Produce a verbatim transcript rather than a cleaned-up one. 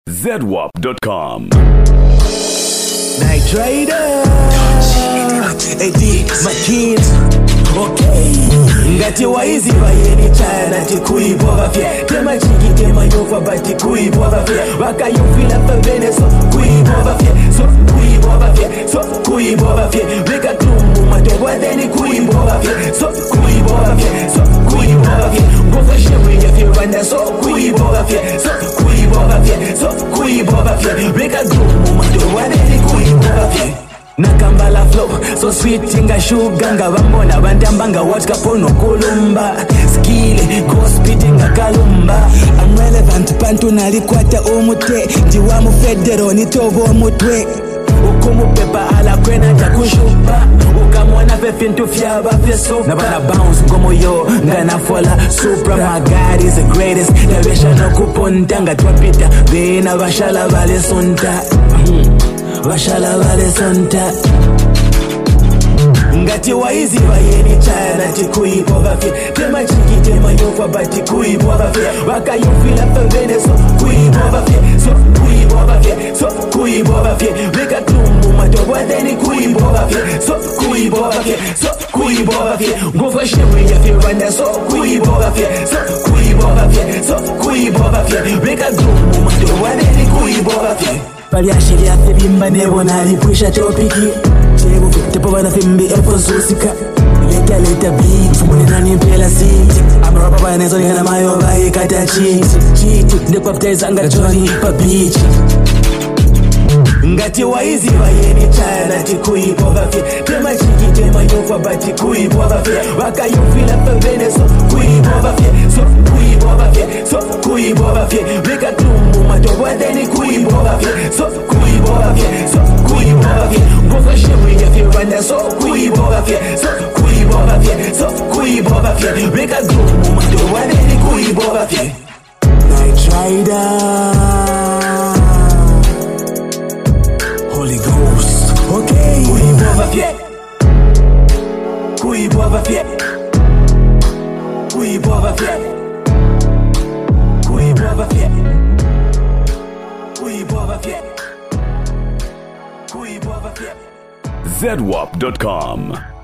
Z W A P dot com. Night Rider A D Makins. Okay ngati waizi bayeni chana tikuibo bafye tema chiki tema yofa bati kuibo bafye waka yufila pavene so kuibo bafye so kuibo bafye so kuibo bafye weka tumbu mato wadeni kuibo bafye so kuibo bafye so kuibo bafye ngofa shewe ya fiwanda so kuibo bafye so kuibo bafye so kuibo bafye weka tumbu mato wadeni kuibo bafye Nakambala flow, so sweet inga sugar nga bambona bandamba nga watch kapono kulumba Skile, go speed inga kalumba I'm relevant, pantu nalikwata umute Jiwa mufedero, nitobo umutwe Ukumu pepa ala kwena jakushupa Ukamwana fefi ntufya bafyeso Nabana bounce ngomo yo, nga nafola Supra, my God is the greatest Nabesha no kuponta, nga twapita Vena bashala vale sonta Bashala vale sonta Ngati waizi bayeni chana tikuibo bafye Tema chiki tema yofa bati kuibo bafye Waka yufila pavene so kuibo bafye So kuibo bafye so kuibo bafye Weka tumbu mato wadeni kuibo bafye So kuibo bafye so kuibo bafye Ngofa shewe ya fiwanda so kuibo bafye So kuibo bafye so kuibo bafye Weka tumbu mato wadeni kuibo bafye Pali ashiria fibimba nebo nalipwisha topiki Chego tepo wana fimbi epo susika Leta leta beat Fumuni nani mpela siti Amara papa ya nezoni hana mayo bayi kata chiti Chiti ndekwa pteza anga choni pa bichi Ngati waizi bayeni chana tikuibo bafye Tema chiki tema yofa bati kuibo bafye Waka yufila pavene so kuibo bafye So kuibo bafye so kuibo bafye Weka tumbu mato wadeni kuibo bafye So kuibo bafye so kuibo bafye Ngofa shewe ya fiwanda so kuibo bafye So kuibo bafye so kuibo bafye Weka tumbu mato wadeni kuibo bafye Night Rider Holy Ghost, okay. Kuibo bafye, kuibo bafye, kuibo bafye, kuibo bafye, kuibo bafye, kuibo bafye. Z W A P dot com.